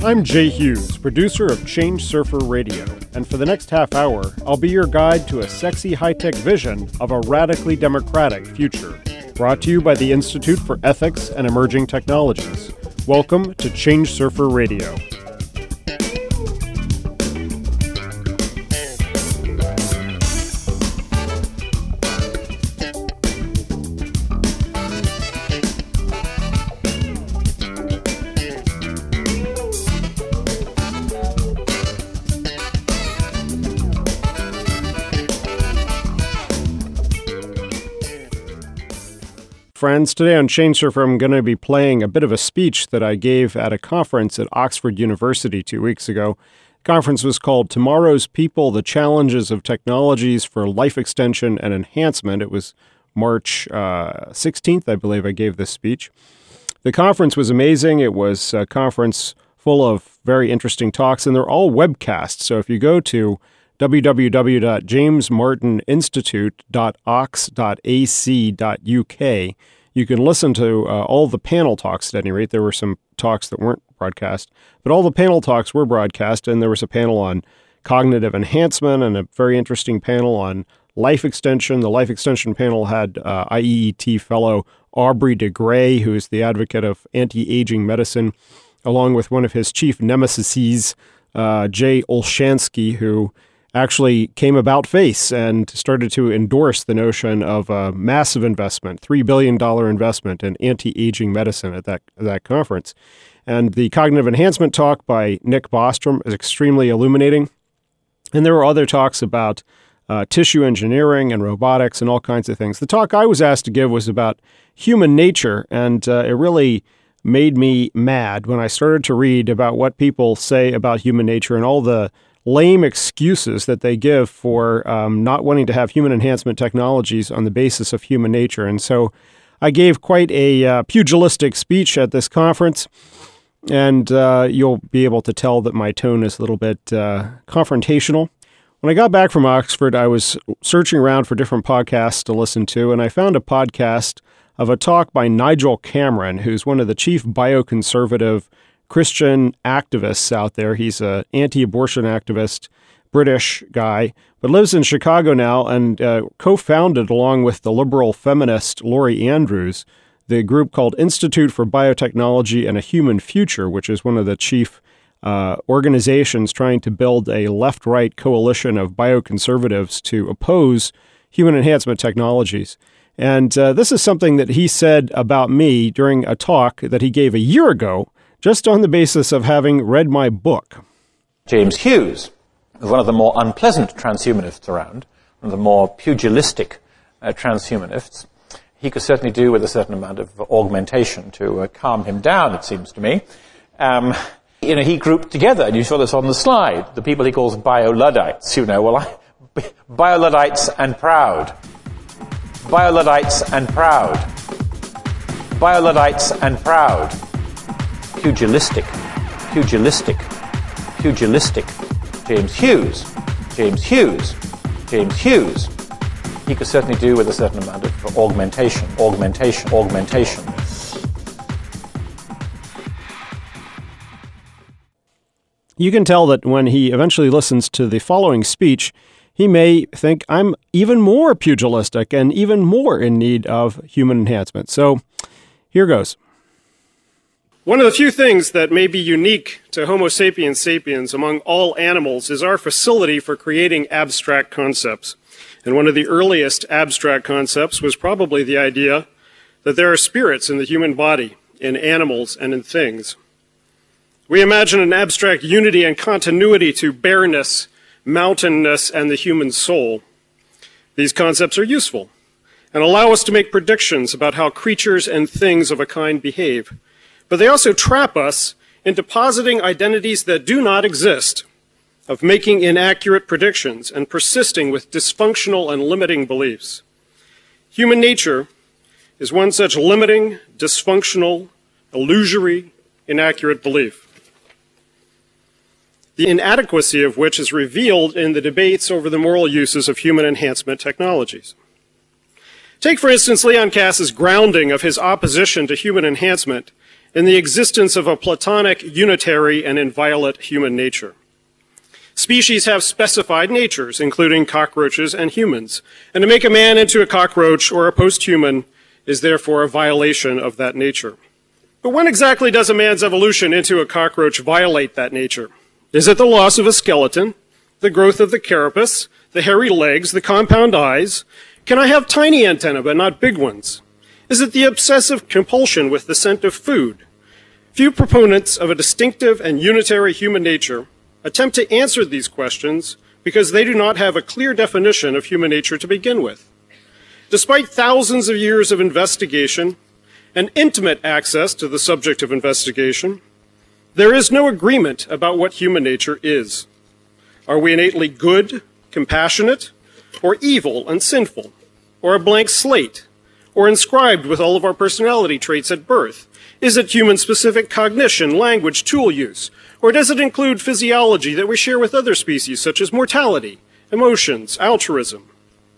I'm Jay Hughes, producer of Change Surfer Radio, and for the next half hour, I'll be your guide to a sexy high-tech vision of a radically democratic future. Brought to you by the Institute for Ethics and Emerging Technologies. Welcome to Change Surfer Radio. Friends, today on Change Surfer, I'm going to be playing a bit of a speech that I gave at a conference at Oxford University 2 weeks ago. The conference was called Tomorrow's People, The Challenges of Technologies for Life Extension and Enhancement. It was March 16th, I believe I gave this speech. The conference was amazing. It was a conference full of very interesting talks, and they're all webcasts. So if you go to www.jamesmartininstitute.ox.ac.uk, you can listen to all the panel talks at any rate. There were some talks that weren't broadcast, but all the panel talks were broadcast, and there was a panel on cognitive enhancement and a very interesting panel on life extension. The life extension panel had IEET fellow Aubrey de Grey, who is the advocate of anti-aging medicine, along with one of his chief nemesises, Jay Olshansky, who actually came about face and started to endorse the notion of a massive investment, $3 billion investment in anti-aging medicine at that conference. And the cognitive enhancement talk by Nick Bostrom is extremely illuminating. And there were other talks about tissue engineering and robotics and all kinds of things. The talk I was asked to give was about human nature, and it really made me mad when I started to read about what people say about human nature and all the lame excuses that they give for not wanting to have human enhancement technologies on the basis of human nature. And so I gave quite a pugilistic speech at this conference, and you'll be able to tell that my tone is a little bit confrontational. When I got back from Oxford, I was searching around for different podcasts to listen to, and I found a podcast of a talk by Nigel Cameron, who's one of the chief bioconservative Christian activists out there. He's an anti-abortion activist, British guy, but lives in Chicago now and co-founded, along with the liberal feminist Laurie Andrews, the group called Institute for Biotechnology and a Human Future, which is one of the chief organizations trying to build a left-right coalition of bioconservatives to oppose human enhancement technologies. And this is something that he said about me during a talk that he gave a year ago, just on the basis of having read my book. James Hughes is one of the more unpleasant transhumanists around, one of the more pugilistic transhumanists. He could certainly do with a certain amount of augmentation to calm him down, it seems to me. He grouped together, and you saw this on the slide, the people he calls bio-Luddites. Bio-Luddites and proud. Bio-Luddites and proud. Bio-Luddites and proud. Pugilistic. James Hughes. He could certainly do with a certain amount of augmentation. You can tell that when he eventually listens to the following speech, he may think I'm even more pugilistic and even more in need of human enhancement. So here goes. One of the few things that may be unique to Homo sapiens sapiens among all animals is our facility for creating abstract concepts. And one of the earliest abstract concepts was probably the idea that there are spirits in the human body, in animals and in things. We imagine an abstract unity and continuity to bareness, mountainness, and the human soul. These concepts are useful and allow us to make predictions about how creatures and things of a kind behave. But they also trap us into positing identities that do not exist, of making inaccurate predictions and persisting with dysfunctional and limiting beliefs. Human nature is one such limiting, dysfunctional, illusory, inaccurate belief, the inadequacy of which is revealed in the debates over the moral uses of human enhancement technologies. Take, for instance, Leon Kass's grounding of his opposition to human enhancement in the existence of a Platonic, unitary, and inviolate human nature. Species have specified natures, including cockroaches and humans, and to make a man into a cockroach or a post-human is therefore a violation of that nature. But when exactly does a man's evolution into a cockroach violate that nature? Is it the loss of a skeleton, the growth of the carapace, the hairy legs, the compound eyes? Can I have tiny antennae but not big ones? Is it the obsessive compulsion with the scent of food? Few proponents of a distinctive and unitary human nature attempt to answer these questions because they do not have a clear definition of human nature to begin with. Despite thousands of years of investigation and intimate access to the subject of investigation, there is no agreement about what human nature is. Are we innately good, compassionate, or evil and sinful, or a blank slate, or inscribed with all of our personality traits at birth? Is it human-specific cognition, language, tool use, or does it include physiology that we share with other species, such as mortality, emotions, altruism?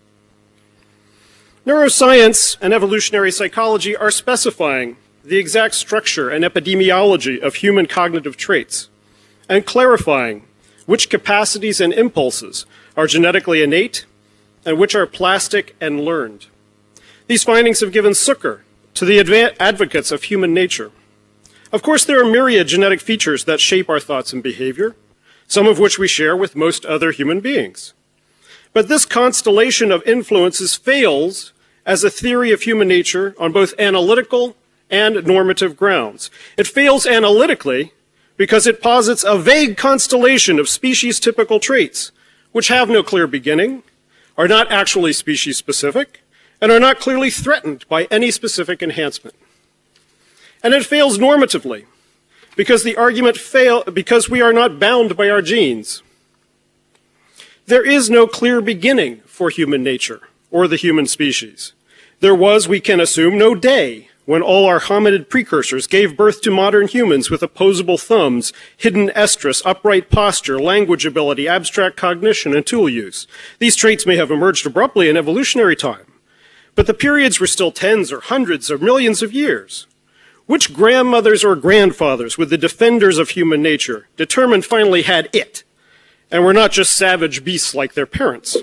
Neuroscience and evolutionary psychology are specifying the exact structure and epidemiology of human cognitive traits and clarifying which capacities and impulses are genetically innate and which are plastic and learned. These findings have given succor to the advocates of human nature. Of course, there are myriad genetic features that shape our thoughts and behavior, some of which we share with most other human beings. But this constellation of influences fails as a theory of human nature on both analytical and normative grounds. It fails analytically because it posits a vague constellation of species-typical traits, which have no clear beginning, are not actually species-specific, and are not clearly threatened by any specific enhancement. And it fails normatively because because we are not bound by our genes. There is no clear beginning for human nature or the human species. There was, we can assume, no day when all our hominid precursors gave birth to modern humans with opposable thumbs, hidden estrus, upright posture, language ability, abstract cognition, and tool use. These traits may have emerged abruptly in evolutionary time, but the periods were still tens or hundreds or millions of years. Which grandmothers or grandfathers would the defenders of human nature determine finally had it, and were not just savage beasts like their parents?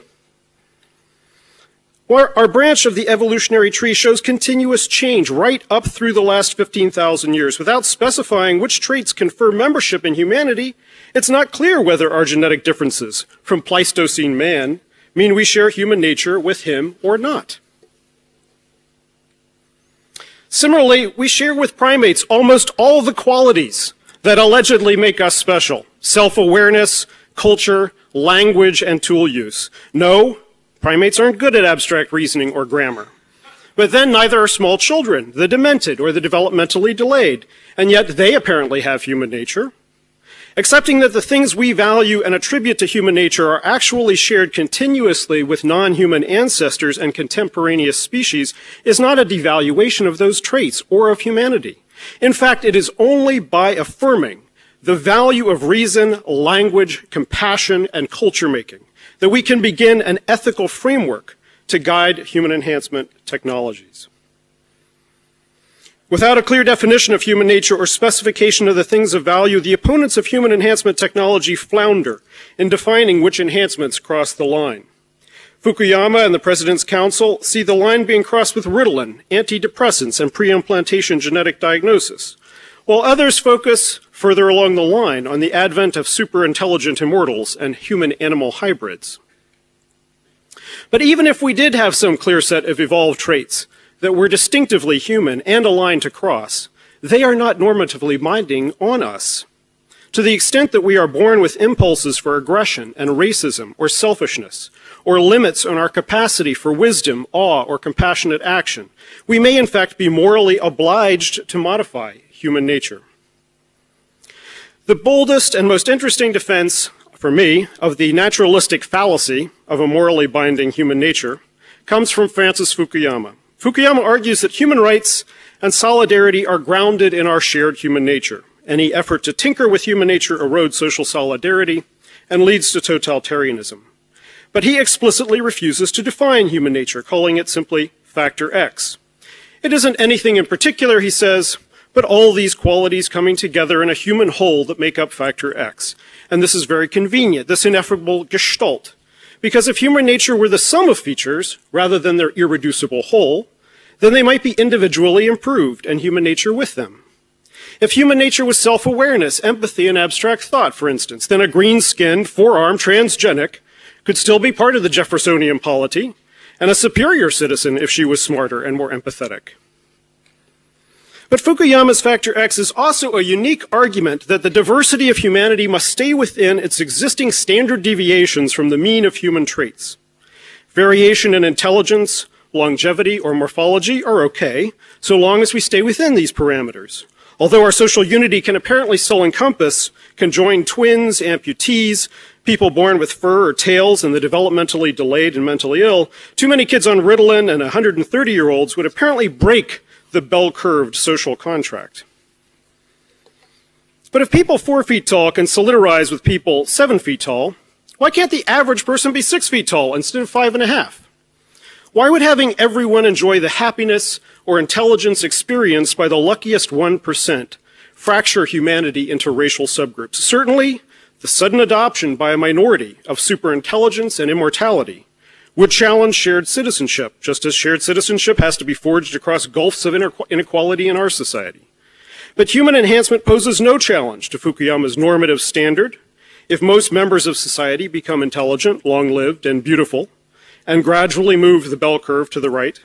Our branch of the evolutionary tree shows continuous change right up through the last 15,000 years. Without specifying which traits confer membership in humanity, it's not clear whether our genetic differences from Pleistocene man mean we share human nature with him or not. Similarly, we share with primates almost all the qualities that allegedly make us special: self-awareness, culture, language, and tool use. No, primates aren't good at abstract reasoning or grammar. But then neither are small children, the demented or the developmentally delayed, and yet they apparently have human nature. Accepting that the things we value and attribute to human nature are actually shared continuously with non-human ancestors and contemporaneous species is not a devaluation of those traits or of humanity. In fact, it is only by affirming the value of reason, language, compassion, and culture making that we can begin an ethical framework to guide human enhancement technologies. Without a clear definition of human nature or specification of the things of value, the opponents of human enhancement technology flounder in defining which enhancements cross the line. Fukuyama and the President's Council see the line being crossed with Ritalin, antidepressants, and pre-implantation genetic diagnosis, while others focus further along the line on the advent of super-intelligent immortals and human-animal hybrids. But even if we did have some clear set of evolved traits that were distinctively human and aligned to cross, they are not normatively binding on us. To the extent that we are born with impulses for aggression and racism or selfishness, or limits on our capacity for wisdom, awe, or compassionate action, we may in fact be morally obliged to modify human nature. The boldest and most interesting defense, for me, of the naturalistic fallacy of a morally binding human nature comes from Francis Fukuyama. Fukuyama argues that human rights and solidarity are grounded in our shared human nature. Any effort to tinker with human nature erodes social solidarity and leads to totalitarianism. But he explicitly refuses to define human nature, calling it simply factor X. It isn't anything in particular, he says, but all these qualities coming together in a human whole that make up factor X. And this is very convenient, this ineffable gestalt. Because if human nature were the sum of features, rather than their irreducible whole, then they might be individually improved, and human nature with them. If human nature was self-awareness, empathy, and abstract thought, for instance, then a green-skinned, four-armed transgenic could still be part of the Jeffersonian polity, and a superior citizen if she was smarter and more empathetic. But Fukuyama's factor X is also a unique argument that the diversity of humanity must stay within its existing standard deviations from the mean of human traits. Variation in intelligence, longevity, or morphology are okay, so long as we stay within these parameters. Although our social unity can apparently still encompass conjoined twins, amputees, people born with fur or tails, and the developmentally delayed and mentally ill, too many kids on Ritalin and 130-year-olds would apparently break the bell-curved social contract. But if people 4 feet tall can solidarize with people 7 feet tall, why can't the average person be 6 feet tall instead of 5.5? Why would having everyone enjoy the happiness or intelligence experienced by the luckiest 1% fracture humanity into racial subgroups? Certainly, the sudden adoption by a minority of superintelligence and immortality would challenge shared citizenship, just as shared citizenship has to be forged across gulfs of inequality in our society. But human enhancement poses no challenge to Fukuyama's normative standard. If most members of society become intelligent, long-lived, and beautiful, and gradually move the bell curve to the right.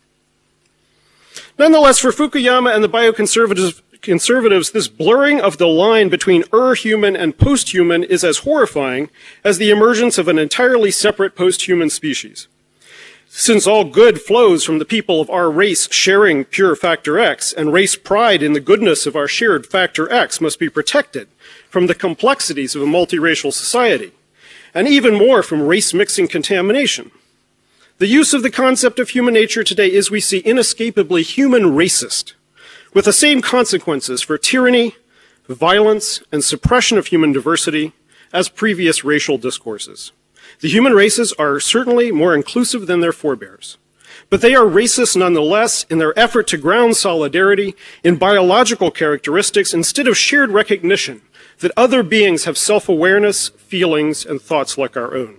Nonetheless, for Fukuyama and the bioconservatives, this blurring of the line between human and post-human is as horrifying as the emergence of an entirely separate post-human species. Since all good flows from the people of our race sharing pure factor X, and race pride in the goodness of our shared factor X must be protected from the complexities of a multiracial society, and even more from race-mixing contamination. The use of the concept of human nature today is, we see, inescapably human racist, with the same consequences for tyranny, violence, and suppression of human diversity as previous racial discourses. The human races are certainly more inclusive than their forebears, but they are racist nonetheless in their effort to ground solidarity in biological characteristics instead of shared recognition that other beings have self-awareness, feelings, and thoughts like our own.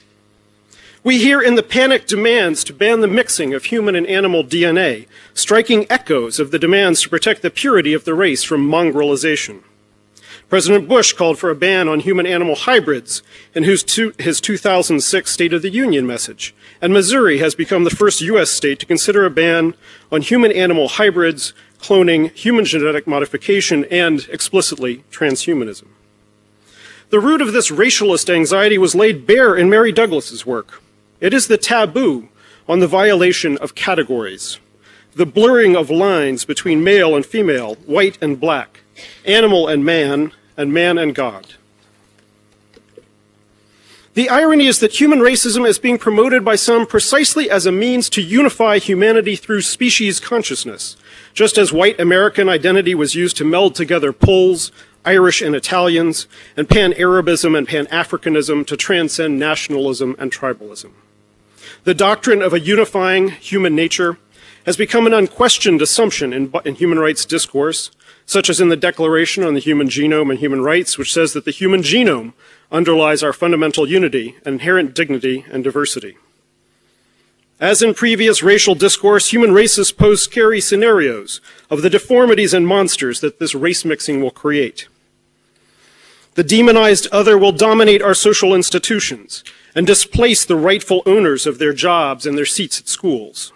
We hear in the panicked demands to ban the mixing of human and animal DNA, striking echoes of the demands to protect the purity of the race from mongrelization. President Bush called for a ban on human-animal hybrids in his 2006 State of the Union message, and Missouri has become the first U.S. state to consider a ban on human-animal hybrids, cloning, human genetic modification, and, explicitly, transhumanism. The root of this racialist anxiety was laid bare in Mary Douglas's work. It is the taboo on the violation of categories, the blurring of lines between male and female, white and black, animal and man and God. The irony is that human racism is being promoted by some precisely as a means to unify humanity through species consciousness, just as white American identity was used to meld together Poles, Irish and Italians, and Pan-Arabism and Pan-Africanism to transcend nationalism and tribalism. The doctrine of a unifying human nature has become an unquestioned assumption in human rights discourse, such as in the Declaration on the Human Genome and Human Rights, which says that the human genome underlies our fundamental unity and inherent dignity and diversity. As in previous racial discourse, human racists pose scary scenarios of the deformities and monsters that this race mixing will create. The demonized other will dominate our social institutions and displace the rightful owners of their jobs and their seats at schools.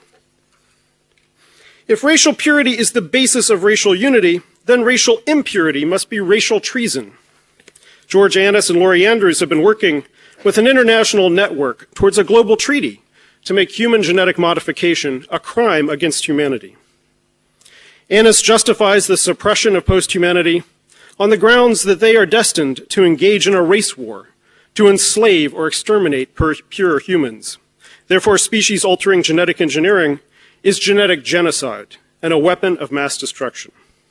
If racial purity is the basis of racial unity, then racial impurity must be racial treason. George Annis and Laurie Andrews have been working with an international network towards a global treaty to make human genetic modification a crime against humanity. Annis justifies the suppression of post-humanity on the grounds that they are destined to engage in a race war, to enslave or exterminate pure humans. Therefore, species-altering genetic engineering is genetic genocide and a weapon of mass destruction.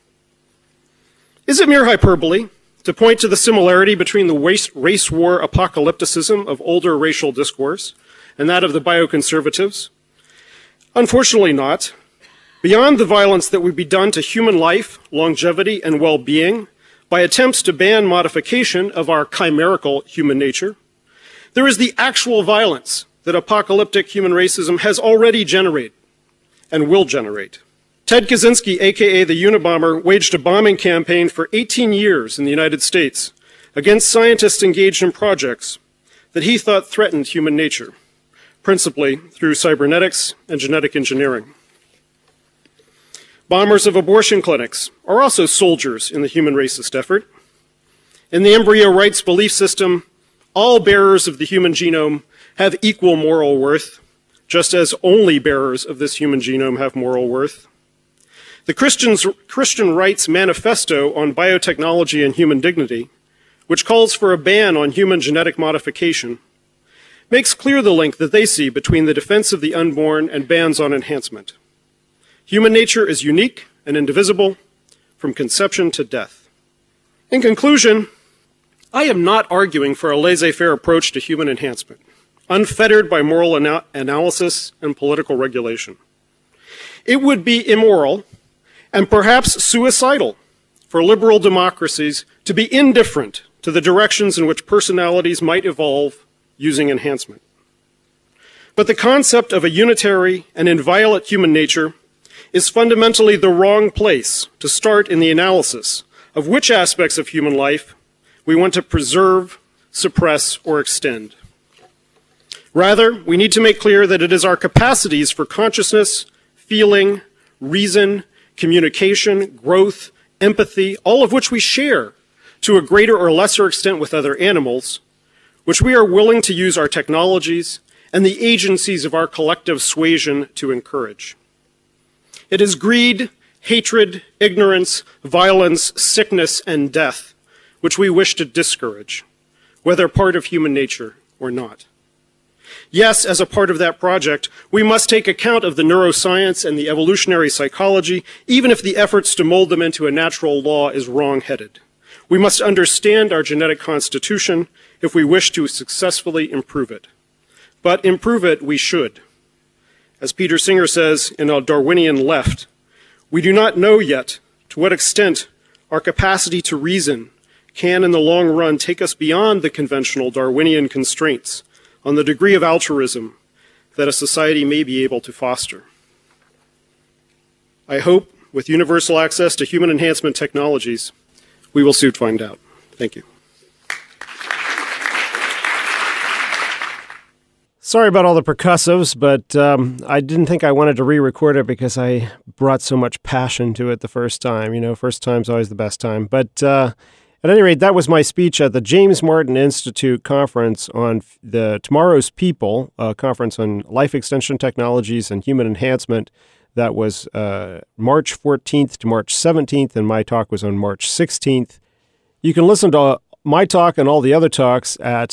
Is it mere hyperbole to point to the similarity between the race war apocalypticism of older racial discourse and that of the bioconservatives? Unfortunately not. Beyond the violence that would be done to human life, longevity, and well-being by attempts to ban modification of our chimerical human nature, there is the actual violence that apocalyptic human racism has already generated and will generate. Ted Kaczynski, aka the Unabomber, waged a bombing campaign for 18 years in the United States against scientists engaged in projects that he thought threatened human nature, principally through cybernetics and genetic engineering. Bombers of abortion clinics are also soldiers in the human racist effort. In the embryo rights belief system, all bearers of the human genome have equal moral worth, just as only bearers of this human genome have moral worth. The Christian Rights Manifesto on Biotechnology and Human Dignity, which calls for a ban on human genetic modification, makes clear the link that they see between the defense of the unborn and bans on enhancement. Human nature is unique and indivisible from conception to death. In conclusion, I am not arguing for a laissez-faire approach to human enhancement, unfettered by moral analysis and political regulation. It would be immoral and perhaps suicidal for liberal democracies to be indifferent to the directions in which personalities might evolve using enhancement. But the concept of a unitary and inviolate human nature is fundamentally the wrong place to start in the analysis of which aspects of human life we want to preserve, suppress, or extend. Rather, we need to make clear that it is our capacities for consciousness, feeling, reason, communication, growth, empathy, all of which we share to a greater or lesser extent with other animals, which we are willing to use our technologies and the agencies of our collective suasion to encourage. It is greed, hatred, ignorance, violence, sickness, and death which we wish to discourage, whether part of human nature or not. Yes, as a part of that project, we must take account of the neuroscience and the evolutionary psychology, even if the efforts to mold them into a natural law is wrong-headed. We must understand our genetic constitution if we wish to successfully improve it. But improve it we should. As Peter Singer says in A Darwinian Left, we do not know yet to what extent our capacity to reason can in the long run take us beyond the conventional Darwinian constraints on the degree of altruism that a society may be able to foster. I hope, with universal access to human enhancement technologies, we will soon find out. Thank you. Sorry about all the percussives, but I didn't think I wanted to re-record it because I brought so much passion to it the first time. You know, first time's always the best time. But at any rate, that was my speech at the James Martin Institute conference on the Tomorrow's People, a conference on life extension technologies and human enhancement. That was March 14th to March 17th, and my talk was on March 16th. You can listen to my talk and all the other talks at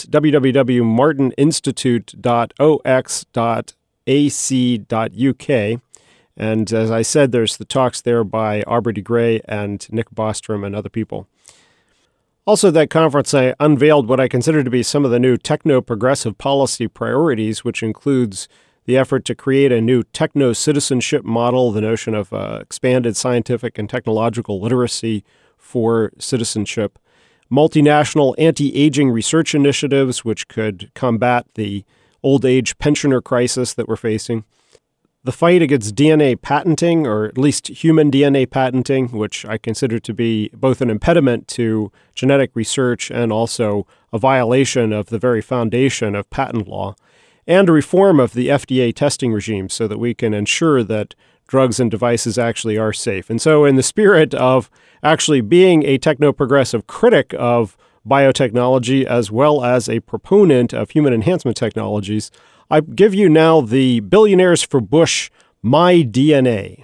www.martininstitute.ox.ac.uk. And as I said, there's the talks there by Aubrey de Grey and Nick Bostrom and other people. Also at that conference, I unveiled what I consider to be some of the new techno-progressive policy priorities, which includes the effort to create a new techno-citizenship model, the notion of expanded scientific and technological literacy for citizenship, multinational anti-aging research initiatives, which could combat the old age pensioner crisis that we're facing, the fight against DNA patenting, or at least human DNA patenting, which I consider to be both an impediment to genetic research and also a violation of the very foundation of patent law, and a reform of the FDA testing regime so that we can ensure that drugs and devices actually are safe. And so in the spirit of actually being a techno-progressive critic of biotechnology as well as a proponent of human enhancement technologies, I give you now the Billionaires for Bush My DNA.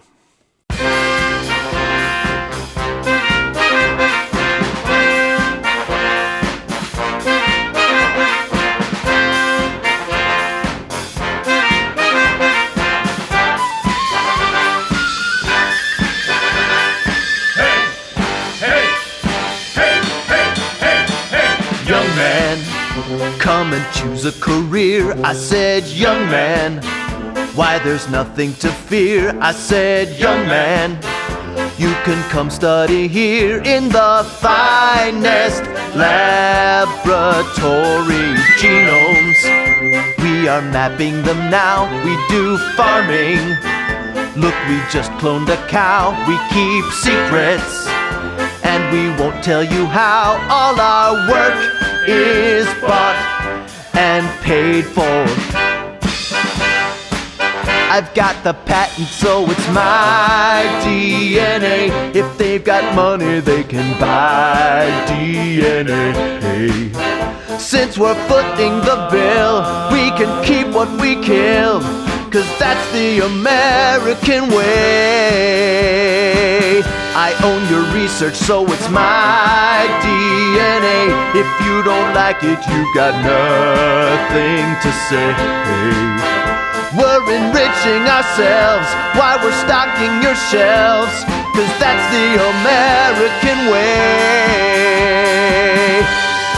Come and choose a career. I said, young man, Why, there's nothing to fear, I said, young man. You can come study here in the finest laboratory genomes. We are mapping them now, we do farming. Look, we just cloned a cow, we keep secrets. And we won't tell you how. All our work is bought and paid for. I've got the patent, so it's my DNA. If they've got money, they can buy DNA. Since we're footing the bill, we can keep what we kill, 'cause that's the American way. I own your research, so it's my DNA. If you don't like it, you've got nothing to say. We're enriching ourselves while we're stocking your shelves, 'cause that's the American way.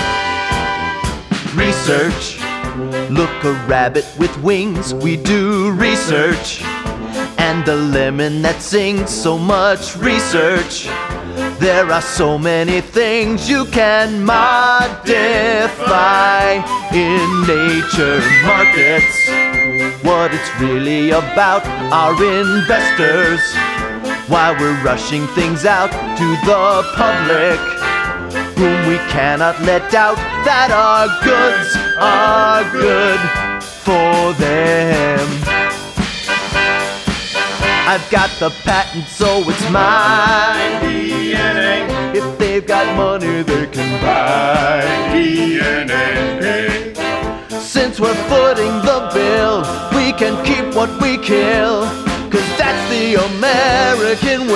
Research. Look, a rabbit with wings, we do research. And a lemon that sings, so much research. There are so many things you can modify in nature markets. What it's really about are investors, while we're rushing things out to the public, whom we cannot let out, that our goods are good for them. I've got the patent, so it's my DNA. If they've got money, they can buy DNA. Since we're footing the bill, we can keep what we kill, 'cause that's the American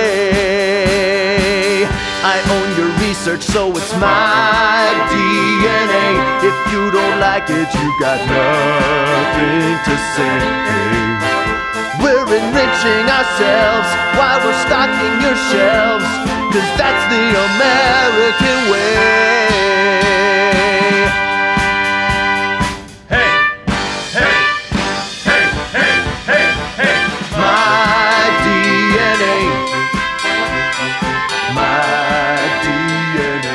way. I own your research, so it's my DNA. If you don't like it, you've got nothing to say. We're enriching ourselves while we're stocking your shelves, 'cause that's the American way. Hey, hey, hey, hey, hey, hey. My DNA. My DNA.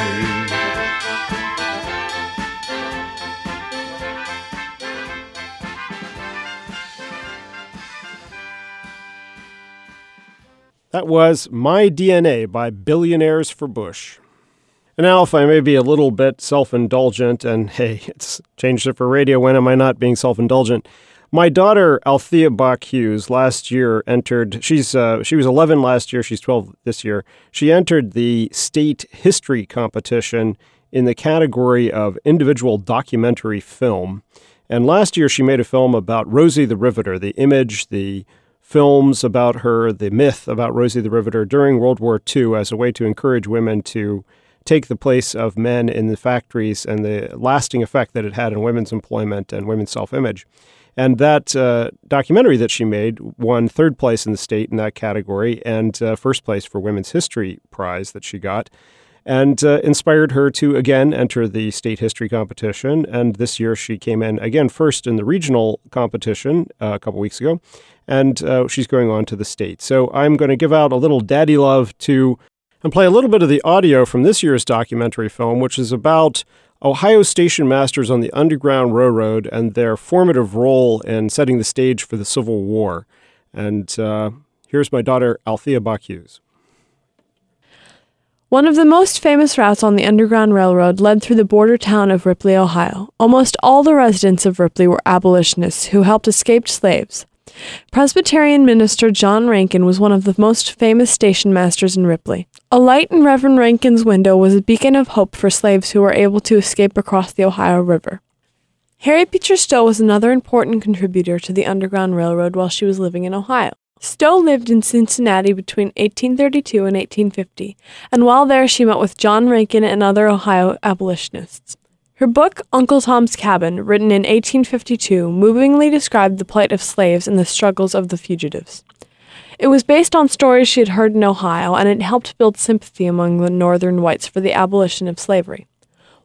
That was My DNA by Billionaires for Bush. And now, if I may be a little bit self-indulgent, and hey, it's changed it for radio, when am I not being self-indulgent? My daughter, Althea Bach-Hughes, last year entered, she was 11 last year, she's 12 this year. She entered the state history competition in the category of individual documentary film. And last year she made a film about Rosie the Riveter, the image, the films about her, the myth about Rosie the Riveter during World War II as a way to encourage women to take the place of men in the factories and the lasting effect that it had on women's employment and women's self-image. And that documentary that she made won third place in the state in that category and first place for Women's History Prize that she got, and inspired her to again enter the state history competition. And this year she came in again first in the regional competition a couple weeks ago, and she's going on to the state. So I'm going to give out a little daddy love to and play a little bit of the audio from this year's documentary film, which is about Ohio station masters on the Underground Railroad and their formative role in setting the stage for the Civil War. And here's my daughter, Althea Bach-Hughes. One of the most famous routes on the Underground Railroad led through the border town of Ripley, Ohio. Almost all the residents of Ripley were abolitionists who helped escaped slaves. Presbyterian minister John Rankin was one of the most famous station masters in Ripley. A light in Reverend Rankin's window was a beacon of hope for slaves who were able to escape across the Ohio River. Harriet Beecher Stowe was another important contributor to the Underground Railroad while she was living in Ohio. Stowe lived in Cincinnati between 1832 and 1850, and while there she met with John Rankin and other Ohio abolitionists. Her book, Uncle Tom's Cabin, written in 1852, movingly described the plight of slaves and the struggles of the fugitives. It was based on stories she had heard in Ohio, and it helped build sympathy among the northern whites for the abolition of slavery.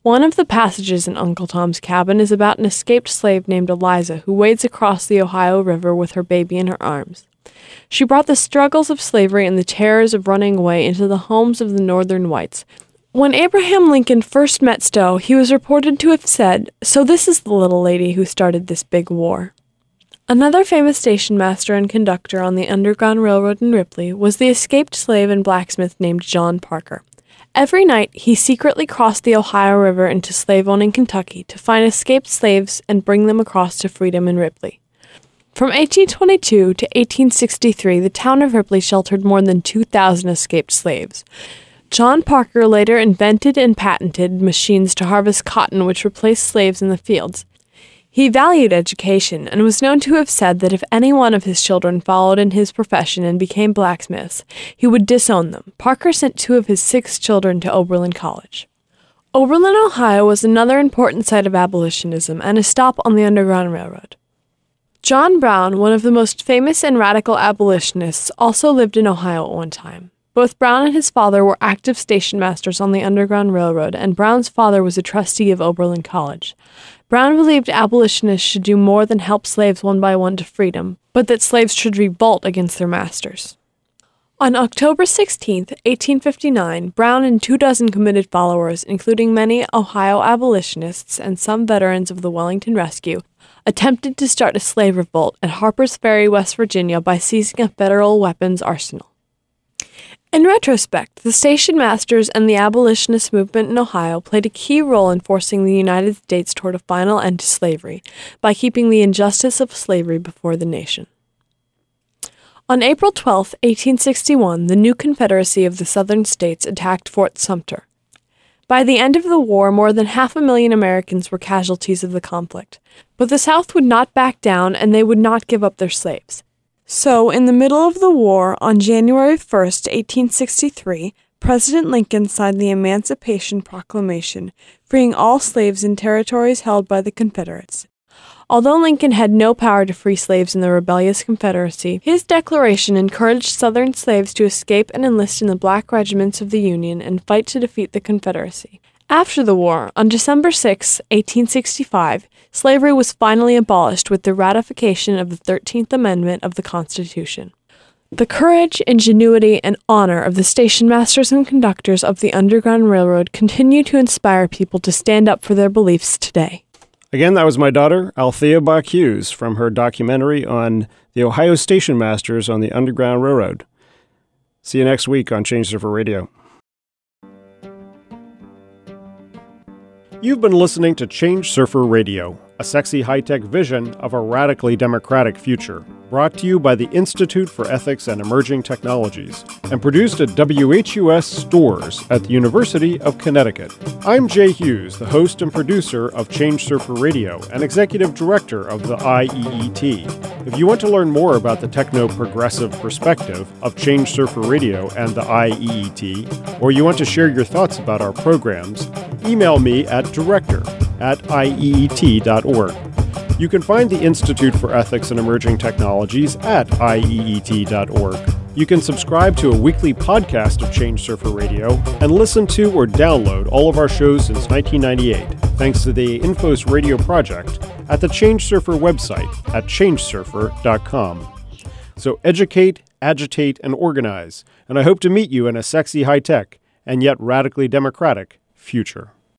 One of the passages in Uncle Tom's Cabin is about an escaped slave named Eliza who wades across the Ohio River with her baby in her arms. She brought the struggles of slavery and the terrors of running away into the homes of the northern whites. When Abraham Lincoln first met Stowe, he was reported to have said, "So this is the little lady who started this big war." Another famous station master and conductor on the Underground Railroad in Ripley was the escaped slave and blacksmith named John Parker. Every night, he secretly crossed the Ohio River into slave-owning Kentucky to find escaped slaves and bring them across to freedom in Ripley. From 1822 to 1863, the town of Ripley sheltered more than 2,000 escaped slaves. John Parker later invented and patented machines to harvest cotton which replaced slaves in the fields. He valued education and was known to have said that if any one of his children followed in his profession and became blacksmiths, he would disown them. Parker sent 2 of his 6 children to Oberlin College. Oberlin, Ohio was another important site of abolitionism and a stop on the Underground Railroad. John Brown, one of the most famous and radical abolitionists, also lived in Ohio at one time. Both Brown and his father were active station masters on the Underground Railroad, and Brown's father was a trustee of Oberlin College. Brown believed abolitionists should do more than help slaves one by one to freedom, but that slaves should revolt against their masters. On October 16, 1859, Brown and 24 committed followers, including many Ohio abolitionists and some veterans of the Wellington Rescue, attempted to start a slave revolt at Harper's Ferry, West Virginia, by seizing a federal weapons arsenal. In retrospect, the station masters and the abolitionist movement in Ohio played a key role in forcing the United States toward a final end to slavery by keeping the injustice of slavery before the nation. On April 12, 1861, the new Confederacy of the Southern States attacked Fort Sumter. By the end of the war, more than 500,000 Americans were casualties of the conflict, but the South would not back down and they would not give up their slaves. So, in the middle of the war, on January 1, 1863, President Lincoln signed the Emancipation Proclamation, freeing all slaves in territories held by the Confederates. Although Lincoln had no power to free slaves in the rebellious Confederacy, his declaration encouraged Southern slaves to escape and enlist in the black regiments of the Union and fight to defeat the Confederacy. After the war, on December 6, 1865, slavery was finally abolished with the ratification of the 13th Amendment of the Constitution. The courage, ingenuity, and honor of the station masters and conductors of the Underground Railroad continue to inspire people to stand up for their beliefs today. Again, that was my daughter, Althea Bach-Hughes, from her documentary on the Ohio station masters on the Underground Railroad. See you next week on Change Surfer Radio. You've been listening to Change Surfer Radio, a sexy high-tech vision of a radically democratic future, brought to you by the Institute for Ethics and Emerging Technologies, and produced at WHUS Stores at the University of Connecticut. I'm Jay Hughes, the host and producer of Change Surfer Radio and executive director of the IEET. If you want to learn more about the techno-progressive perspective of Change Surfer Radio and the IEET, or you want to share your thoughts about our programs, email me at director@ieet.org. You can find the Institute for Ethics and Emerging Technologies at ieet.org. You can subscribe to a weekly podcast of Change Surfer Radio and listen to or download all of our shows since 1998, thanks to the Infos Radio Project at the Change Surfer website at changesurfer.com. So educate, agitate, and organize, and I hope to meet you in a sexy high-tech and yet radically democratic future.